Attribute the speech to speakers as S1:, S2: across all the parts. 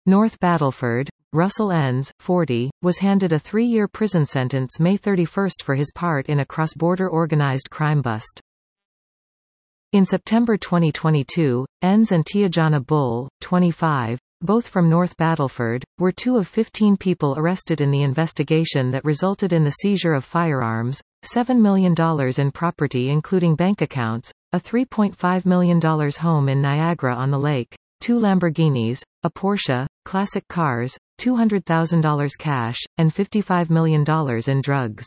S1: North Battleford, Russell Enns, 40, was handed a 3-year prison sentence May 31 for his part in a cross-border organized crime bust. In September 2022, Enns and Tiajana Bull, 25, both from North Battleford, were 2 of 15 people arrested in the investigation that resulted in the seizure of firearms, $7 million in property including bank accounts, a $3.5 million home in Niagara-on-the-Lake, 2 Lamborghinis, a Porsche, classic cars, $200,000 cash, and $55 million in drugs.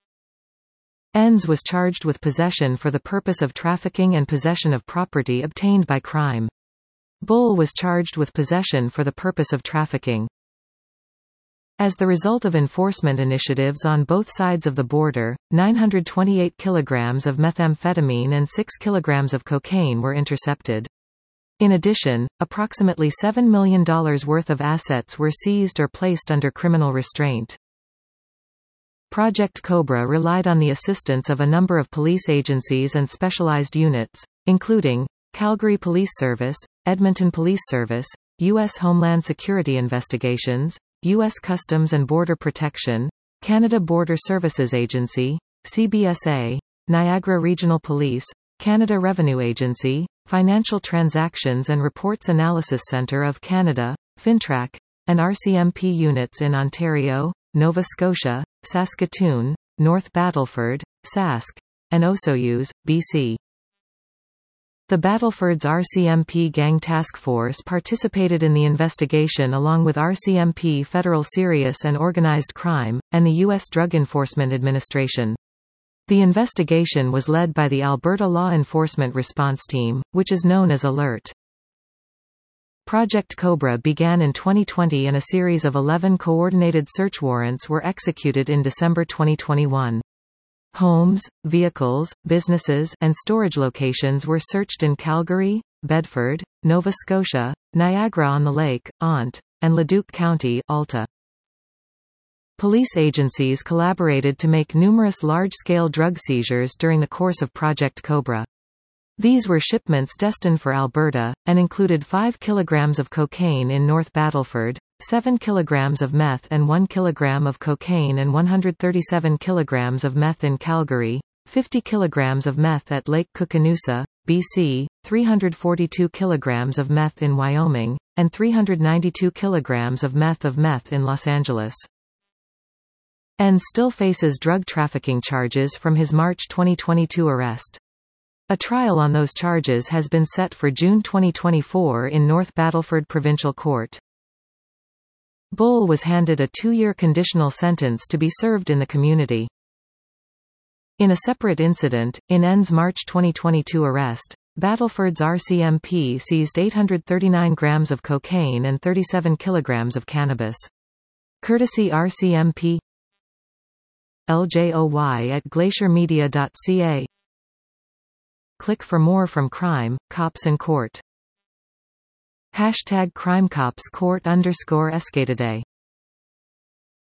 S1: Enns was charged with possession for the purpose of trafficking and possession of property obtained by crime. Bull was charged with possession for the purpose of trafficking. As the result of enforcement initiatives on both sides of the border, 928 kilograms of methamphetamine and 6 kilograms of cocaine were intercepted. In addition, approximately $7 million worth of assets were seized or placed under criminal restraint. Project Cobra relied on the assistance of a number of police agencies and specialized units, including Calgary Police Service, Edmonton Police Service, U.S. Homeland Security Investigations, U.S. Customs and Border Protection, Canada Border Services Agency, CBSA, Niagara Regional Police, Canada Revenue Agency, Financial Transactions and Reports Analysis Centre of Canada, FINTRAC, and RCMP units in Ontario, Nova Scotia, Saskatoon, North Battleford, Sask, and Osoyoos, BC. The Battleford's RCMP Gang Task Force participated in the investigation along with RCMP Federal Serious and Organized Crime, and the U.S. Drug Enforcement Administration. The investigation was led by the Alberta Law Enforcement Response Team, which is known as ALERT. Project Cobra began in 2020 and a series of 11 coordinated search warrants were executed in December 2021. Homes, vehicles, businesses, and storage locations were searched in Calgary, Bedford, Nova Scotia, Niagara-on-the-Lake, Ont, and Leduc County, Alta. Police agencies collaborated to make numerous large-scale drug seizures during the course of Project Cobra. These were shipments destined for Alberta, and included 5 kilograms of cocaine in North Battleford, 7 kilograms of meth and 1 kilogram of cocaine and 137 kilograms of meth in Calgary, 50 kilograms of meth at Lake Koocanusa, BC, 342 kilograms of meth in Wyoming, and 392 kilograms of meth in Los Angeles. Enns still faces drug trafficking charges from his March 2022 arrest. A trial on those charges has been set for June 2024 in North Battleford Provincial Court. Bull was handed a 2-year conditional sentence to be served in the community. In a separate incident, in Enns' March 2022 arrest, Battleford's RCMP seized 839 grams of cocaine and 37 kilograms of cannabis. Courtesy RCMP LJOY at glaciermedia.ca. Click for more from Crime, Cops and Court. #CrimeCopsCourt_Escatoday